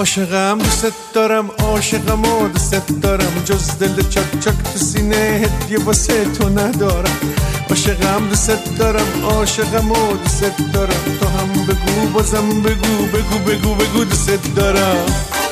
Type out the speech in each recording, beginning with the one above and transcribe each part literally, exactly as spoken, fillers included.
عاشقم دوست دارم، عاشقم و دوست دارم، جز دل چک چک تو سینه هدیه واسه تو ندارم. عاشقم دوست دارم، عاشقم و دوست دارم، تو هم بگو بازم بگو بگو بگو بگو دوست دارم.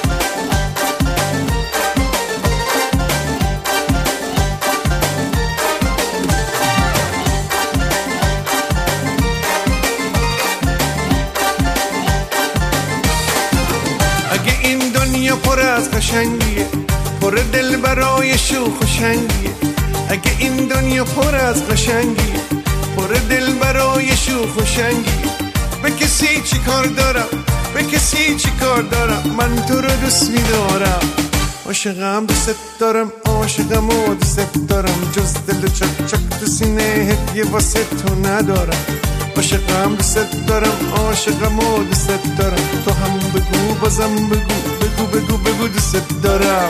اگه این دنیا پر از قشنگیه، پر دل برای شوخ و شنگیه، اگه این دنیا پر از قشنگیه، پر دل برای شوخ و شنگیه، به کسی چی کار دارم، به کسی چی کار دارم، من تو رو دوست می‌دارم. عاشقم دوست دارم، عاشقم و دوست دارم، جز دل چک چک تو سینه هدیه واسه تو ندارم. عاشقم دوست دارم، عاشقم و دوست دارم، تو هم بگو بازم بگو بگو بگو بگو دوست دارم.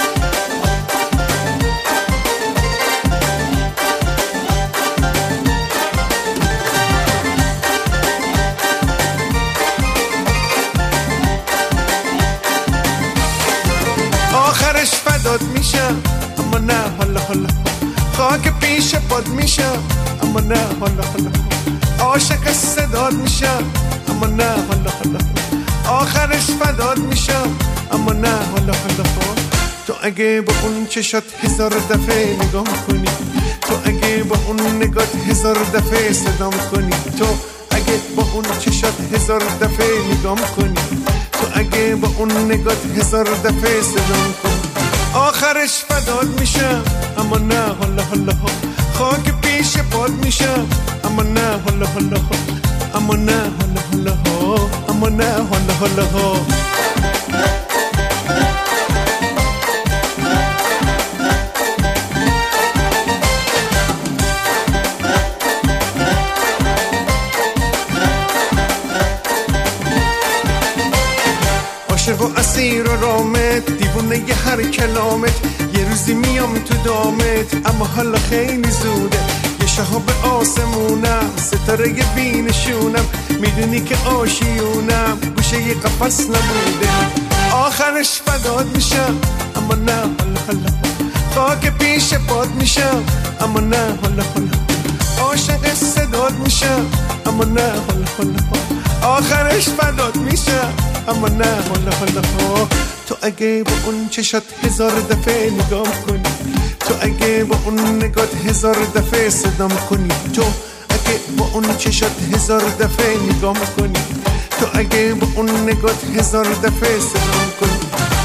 آخرش فدات میشم اما نه حالا حالا، خاک پیش پاد میشم اما نه حالا حالا، عاشق صدات میشم اما نه حالا حالا، آخرش فدات میشم اما نه حالا حالا. تو اگه با اون چشات هزار دفعه نگام کنی، تو اگه با اون نگات هزار دفعه صدام کنی، تو اگه با اون چشات هزار دفعه نگام کنی، تو اگه با اون نگات هزار دفعه صدام کنی، آخرش فدات میشم اما نه حالا حالا، خاک پیش پاد میشم اما نه حالا حالا، اما نه حالا حالا، اما نه حالا حالا. عاشق و اسیر و رامت، دیوونه ی هر کلامت، یه روزی میام تو دامت اما حالا خیلی زوده، یه شهاب آسمونم، ستاره ی بینشونم، میدونی که آشیونم گوشه ی قفص نبوده، آخرش فدات میشم اما نه حالا حالا، خاک پیش پاد میشم اما نه حالا حالا، عاشق صدات میشم اما نه حالا حالا، آخرش فدات میشم اما نه حالا حالا. تو اگه با اون چشات هزار دفعه نگام کنی، تو اگه با اون نگات هزار دفعه صدام کنی، تو اگه با اون چشات هزار دفعه نگام کنی، تو اگه با اون نگات هزار دفعه صدام کنی.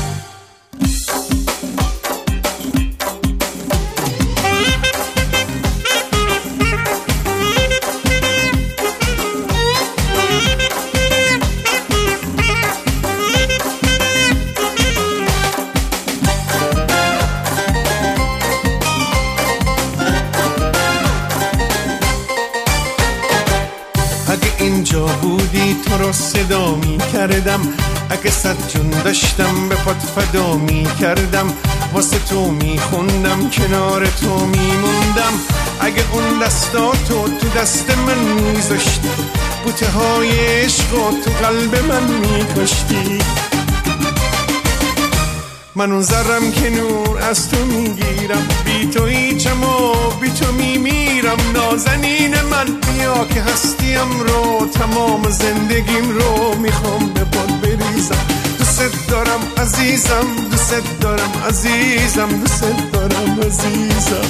اگه اینجا بودی تو رو صدا می کردم، اگه صد جون داشتم به پات فدا می کردم، واسه تو می خوندم کنار تو می موندم، اگه اون دستاتو تو دست من می زاشتی، بوته های عشقا تو قلب من می کاشتی، من اون ذرم که نور از تو میگیرم، بی تو هیچم و بی تو میمیرم، نازنین من بیا که هستیم رو تمام زندگیم رو میخوام به پات بریزم، دوست دارم عزیزم، دوست دارم عزیزم، دوست دارم عزیزم.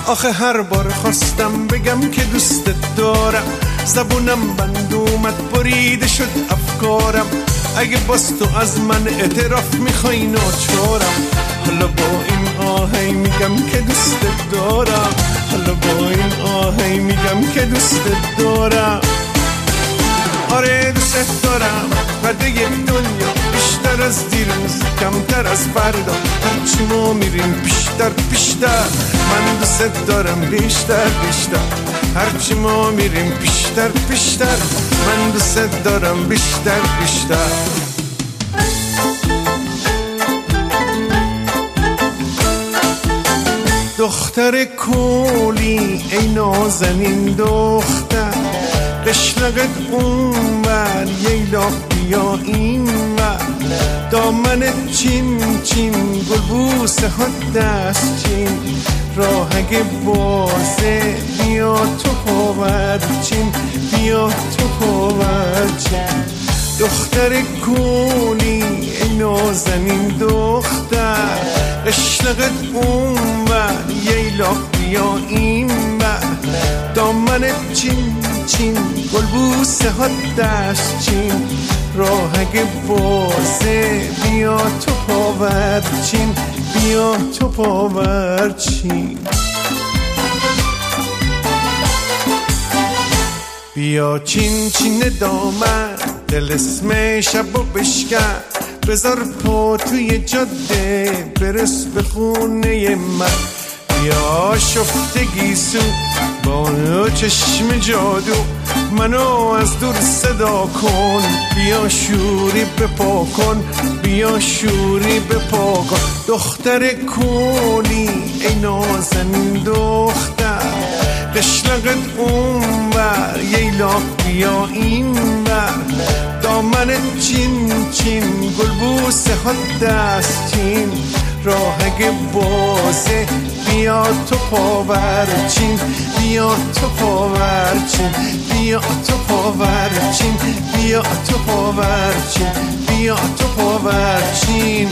آخه هر بار خواستم بگم که دوستت دارم، زبونم بند اومد بریده شد افکارم. اگه باز تو از من اعتراف میخوای ناچارم، حالا با این آهی میگم که دوستت دارم، حالا با این آهی میگم که دوستت دارم. آره دوستت دارم قد یک دنیا، بیشتر از دیروز کمتر از فردا. هرچی ما میریم بیشتر بیشتر، من دوستت دارم بیشتر بیشتر. هرچی ما میریم بیشتر بیشتر، من دوستت دارم بیشتر بیشتر. دختر کولی ای نازنین دختر، قشنقت اونور ییلا بیا اینور. دامنت چین چین گلبوسه ها دست چین، راهگ بازه بیا تو پاورچین، بیا تو پاورچین. دختر کولی ای نازنین دختر، قشنقت اونور ییلا بیا اینور. دامنت چین چین گلبوسه ها دست چین، راهگ بازه بیا تو پاورچین، بیا تو پاورچین. بیا چین چین دامن دل اسم شب و بشکن، بذار پا توی جاده برس به خونه من. بیا شفتگی سو با چشم جادو، منو از دور صدا کن. بیا شوری بپا کن، بیا شوری بپا کن. دختر کولی ای نازنین دختر، قشنقت اونور ییلا بیا اینور. دامنت چین چین گلبوسه ها دست چین، راهگ بازه بیا تو پاورچین، بیا تو پاورچین، بیا تو پاورچین، بیا تو پاورچین، بیا تو پاورچین.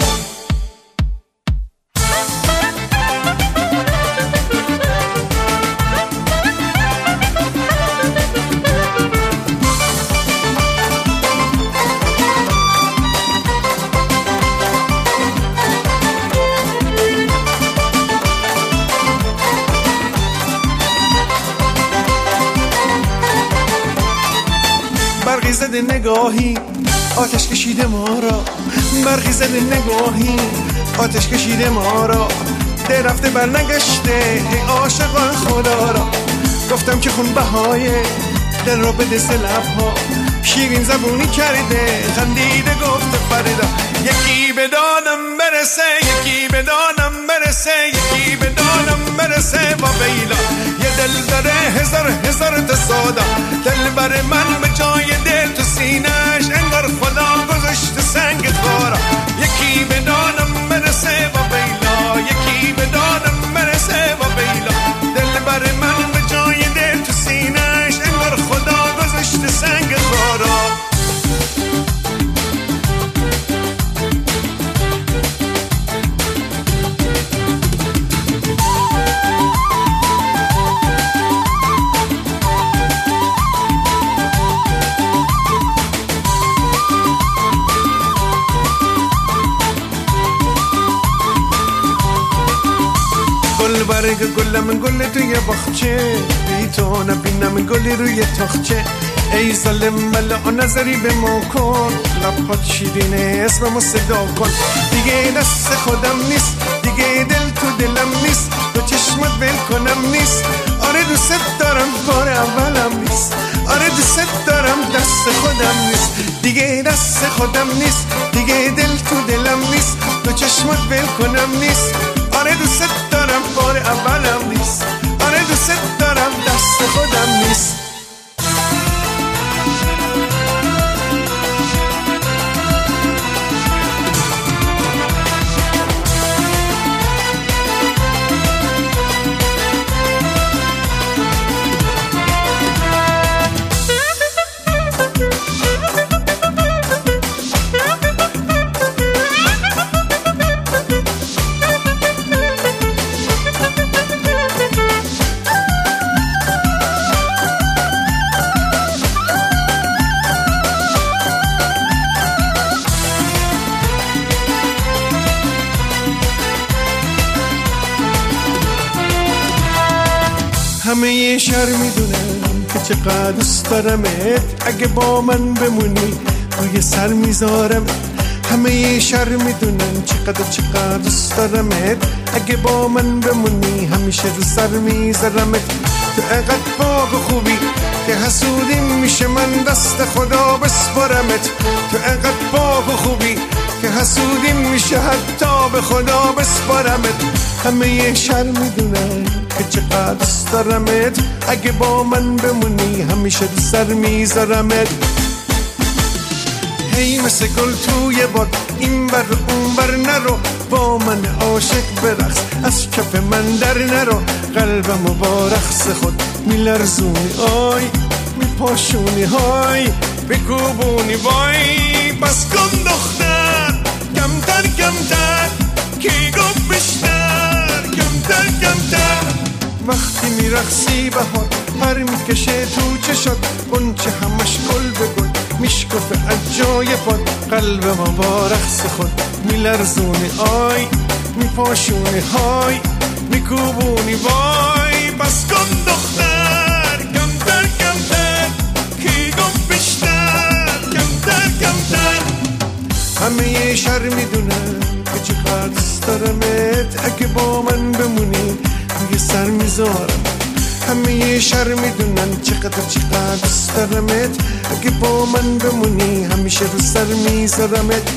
برقی زده نگاهی آتش کشیده ما را، برقی زده نگاهی آتش کشیده ما را. ده رفته بر نگشته ای عاشقان خدا را. گفتم که خون بهای دل را بده ز لبها، شیرین زبونی کرده خندیده گفته فردا. یکی به دانم برسه، یکی به دانم برسه، یکی به دانم برسه با بیلا. یه دل داره هزار هزار تا سادا، دل بر من به جای دل تو سینش انگار خدا گذاشته سنگ خارا. یکی به دانم برسه با بیلا، یکی به دانم برسه با بیلا. دل بر من به جای دل تو سینش انگار خدا گذاشته سنگ خارا. گل برگ گلم گل توی باغچه، بی تو نبینم گلی روی تاخچه. ای ظالم ملا نظری به ما کن، لبات شیرینه اسممو صدا کن. دیگه دست خودم نیست، دیگه دل تو دلم نیست، دو چشمت ول کنم نیست. آره دوست دارم بار اولم نیست، آره دوست دارم دست خودم نیست. دیگه دست خودم نیست، دیگه دل تو دلم نیست، دو چشمت ول کنم نیست. آره دوست دارم بار اولم نیست، آره دوست دارم دست خودم نیست. همه یه شهر میدونم که چقدر دوست دارمت، اگه با من بمونی روی سر میذارم. همه یه شهر میدونم چقدر چقدر دوست دارمت، اگه با من بمونی همیشه رو سر میذارمت. تو انقدر باغ خوبی که حسودیم میشه من دست خدا بسپارمت. تو انقدر باغ خوبی که حسودیم میشه حتی به خدا بسپارمت. همه یه شهر میدونن که چقدر دوست دارمت، اگه با من بمونی همیشه رو سر میذارمت. هی مثل گل توی باد این بر اون بر نرو، با من عاشق برقص از کف من در نرو. قلبمو با رقص خود میلرزونی آی، میپاشونی های، بکوبونی وای. بس کن دختر کمتر کمتر، کی گفت بیشتر، کمتر کمتر. وقتی میرقصی بهار پر میکشه تو چشات، غنچه همش گل به گل میشکفه از جای پاد. قلبم با رقص خود میلرزونی آی، میپاشونی های، میکوبونی وای. بس کن دختر کمتر کمتر، کی گفت بیشتر، کمتر کمتر. همه یه شهر میدونن که چقدر دوست دارمت، اگه با من بمونی روی سر میذارم. همه یه شهر میدونن چقدر چقدر دوست دارمت، اگه با من بمونی همیشه رو سر میذارمت.